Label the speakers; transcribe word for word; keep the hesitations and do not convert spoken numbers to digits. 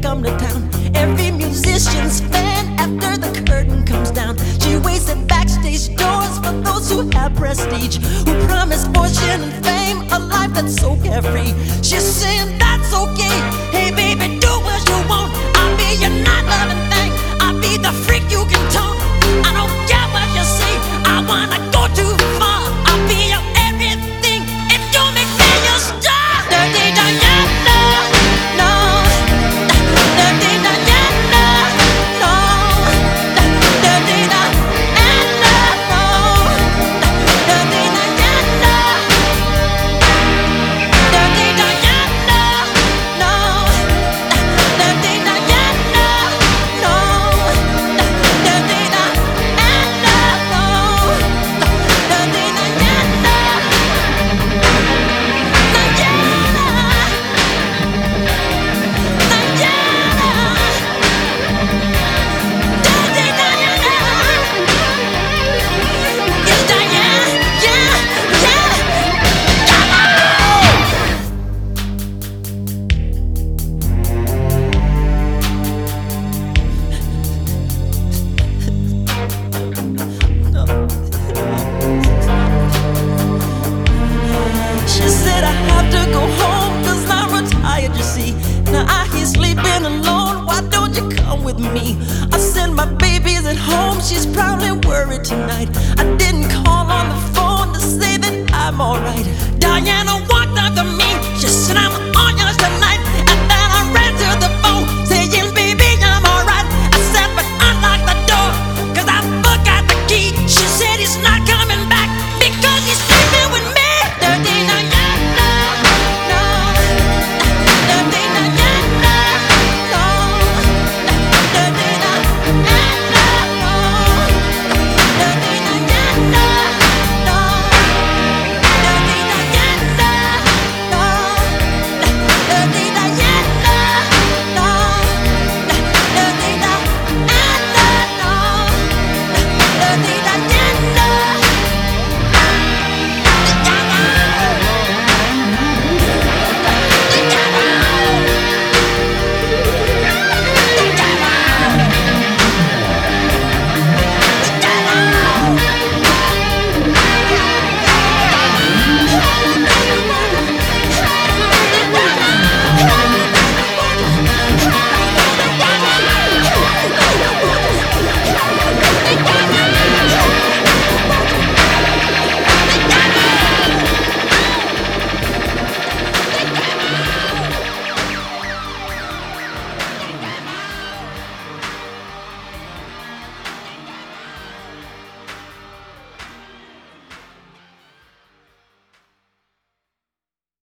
Speaker 1: come to town. Every musician's fan after the curtain comes down. She waits at backstage doors for those who have prestige, who promise fortune and fame, a life that's so carefree. She's saying that's okay. Hey baby, do what you want. I'll be your not-loving thing. I'll be the freak you can taunt. I don't care what you say. I wanna go too far. I'll be your everything if you make me your star. Dirty Diana, no. Dirty Diana, no. Dirty Diana, no. Dirty Diana. Dirty Diana, no. Dirty Diana, no. Dirty Diana, no. Dirty Diana. She said I have to go home cause I'm retired, you see. Now I hear sleeping alone, why don't you come with me? I said my baby's at home, she's probably worried tonight.